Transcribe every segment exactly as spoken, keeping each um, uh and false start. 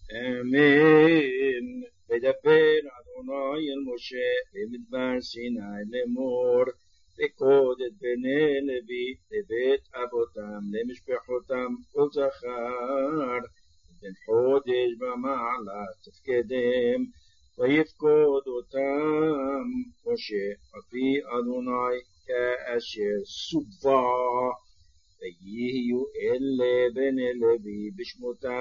אמן. ודבר אדוני אל משה במדבר סיני לאמור, פקוד את בני לוי לבית אבותם למשפחותם כל זכר בן חודש ומעלה תפקדם, ויפקוד אותם משה על פי אדוני כאשר סובה. ויהיו אלה בני לוי בשמותם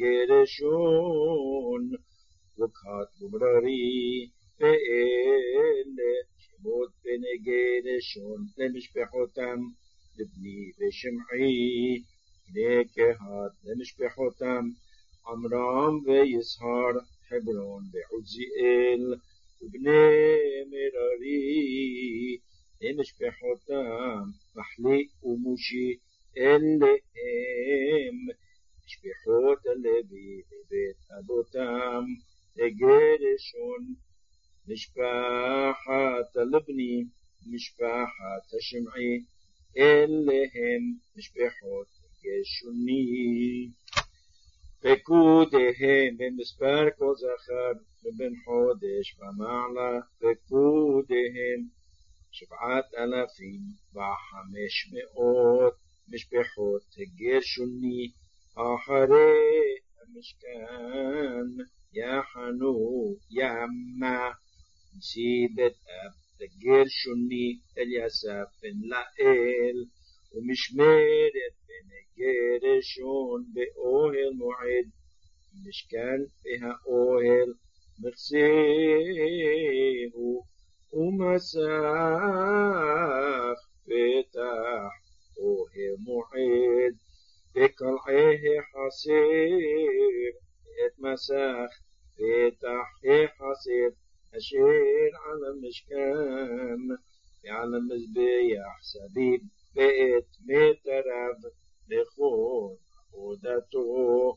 גרשון וקהת ומררי, ואלה שמות בני גרשון למשפחותם לבני ושמעי. בני קהת למשפחותם עמרם ויששכר חברון ועוזיאל. ובני מררי למשפחותם מחלי ומושי, אלה הם משפחות הלוי בבית אבותם לגרשון. משפחת הלבני משפחת השמעי, אלה הם משפחות גרשוני. פקודיהם במספר כל זכר ובן חודש ומעלה, פקודיהם שבעת אלפים וחמש מאות משפחות הגרשוני. אחרי המשכן יחנו ימה נשיא בית אב הגרשוני אליאסף בן לאל, ומשמרת בני גרשון באוהל מועד משכן והאוהל מחסהו ומסך פתח אוהל מועד בקלעי החסר, את מסך פתח החסר אשר על המשכן ועל המזבח סביב בית מיתריו לכל עבודתו.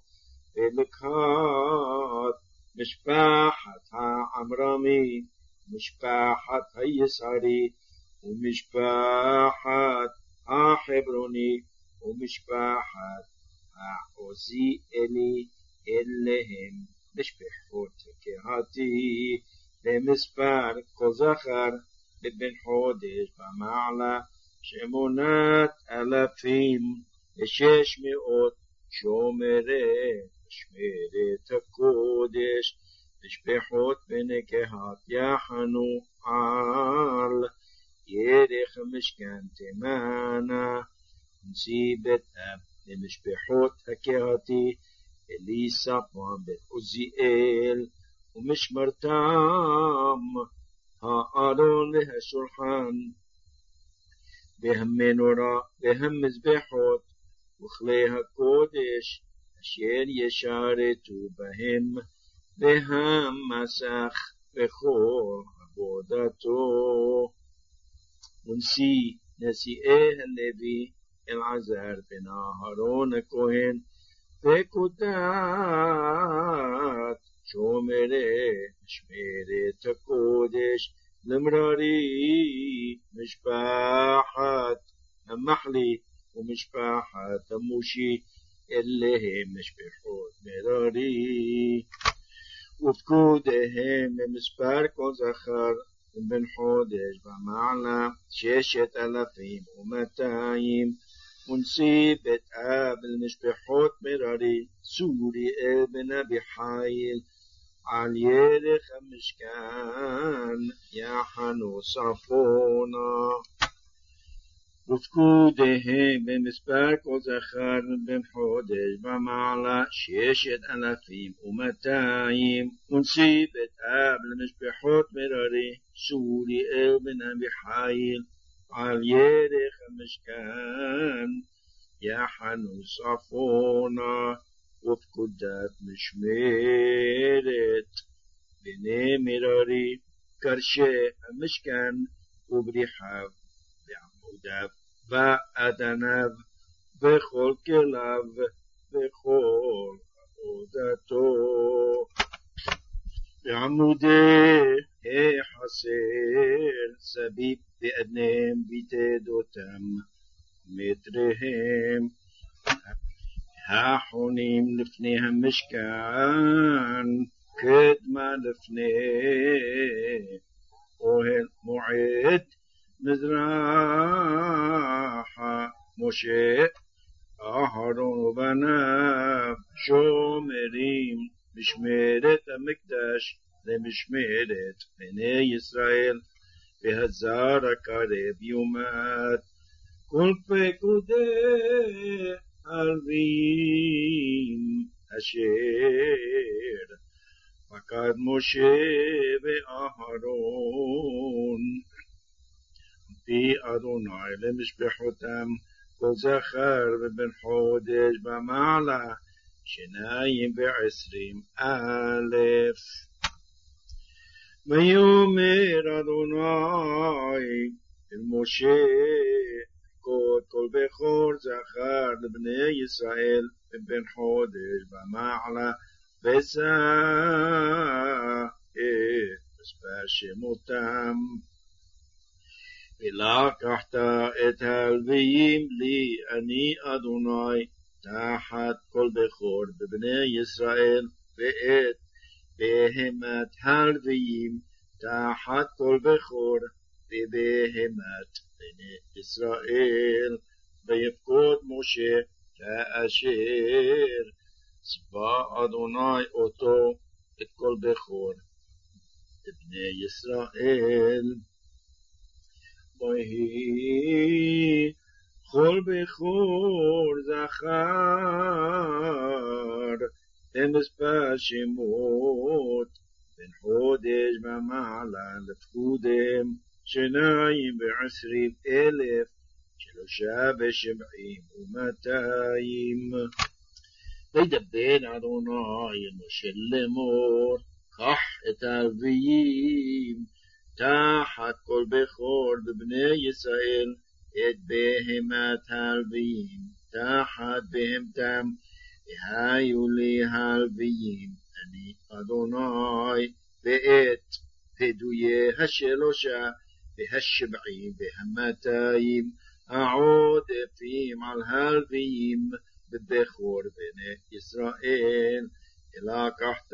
ולקהת משפחת העמרמי משפחת הישערי ומשפחת החברוני ומשפחת העוזיאלי, אלה הם משפחות קהתי. למספר כל זכר בבן חודש ומעלה שמונת אלפים ושש מאות שומרי משמרת הקודש. משפחות בני קהת יחנו על ירך המשכן תימנה. נשיא בית אב למשפחות הקהתי אליספון בן עוזיאל, ומשמרתם הארון והשולחן והמנורה והמזבחות וכלי הקודש אשר ישרתו בהם, והמסך וכל עבודתו. ונשיא נשיאי הלוי אלעזר בן אהרון הכהן, פקודת שומרי משמרת הקודש למררי משפחת המחלי ומשפחת המושי, אלה הם משפחות מררי. ופקודיהם במספר כל זכר בן חודש ומעלה ששת אלפים ומאתיים. ונשיא בית אב למשפחות מררי צוריאל בן אביחיל על ירך המשכן יחנו צפונה. ופקודיהם במספר כל זכר בן חודש ומעלה ששת אלפים ומאתיים. ונשיא בית אב למשפחות מררי צוריאל בן אביחיל על ירך המשכן יחנו צפונה. ופקודת משמרת בני מררי קרשי המשכן ובריחיו ועמודיו ואדניו וכל כליו וכל עבודתו. ועמודי החסר סביב באדניהם ביתדותם מטריהם. האחרונים לפני המשכן, קדמה לפני אוהל מועד מזרחה, משה אהרון ובניו שומרים משמרת המקדש למשמרת בני ישראל, והזר הקרב יומת כל פקודי ערים אשר פקד משה ואהרון פי אדוני למשפחותם, כל זכר ובן חודש במעלה שניים ועשרים אלף. ויאמר אדוני אל משה, פקוד כל בכור זכר לבני ישראל ובן חודש במעלה, ושא את מספר שמותם. ולקחת את הלוויים לי אני אדוני תחת כל בכור בבני ישראל, ואת בהמת הלוויים תחת כל בכור בבהמת בני ישראל. ויפקוד משה כאשר ציווה אדוני אותו את כל בכור בבני ישראל. ויהי כל בכור זכר במספר שמות בן חודש ומעלה לפקודם שניים ועשרים אלף שלושה ושבעים ומאתיים. וידבר אדוני אל משה לאמור, קח את הלוויים תחת כל בכור בבני ישראל, את בהמת הלוויים תחת בהמתם, והיו לי הלוויים אני אדוני, ואת פדויי השלושה והשבעים והמאתיים העודפים על הלוויים בבכור בני ישראל. לקחת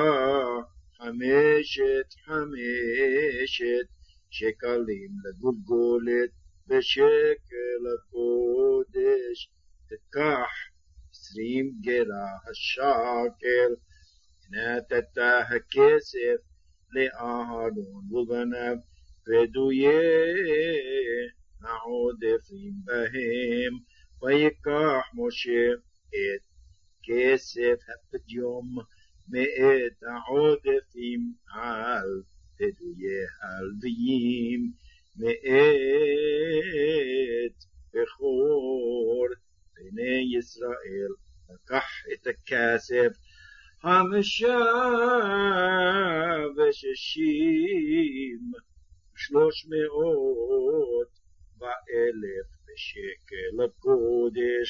חמשת חמשת שקלים לגולגולת בשקל הקודש, תקח עשרים גרה השקל, נתת הכסף לאהרון ובניו פדויי העודפים בהם. ויקח משה את כסף הפדיום מאת העודפים על פדויי הלוויים מאת בכור בני ישראל. לקח את הכסף חמישה ושישים שלוש מאות ואלף בשקל הקודש.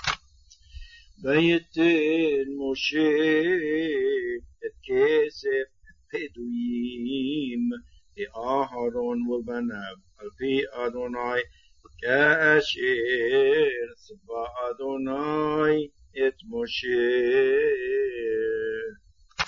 ויתן משה את כסף הפדויים לאהרון ובניו על פי אדוני, כאשר ציווה אדוני את משה.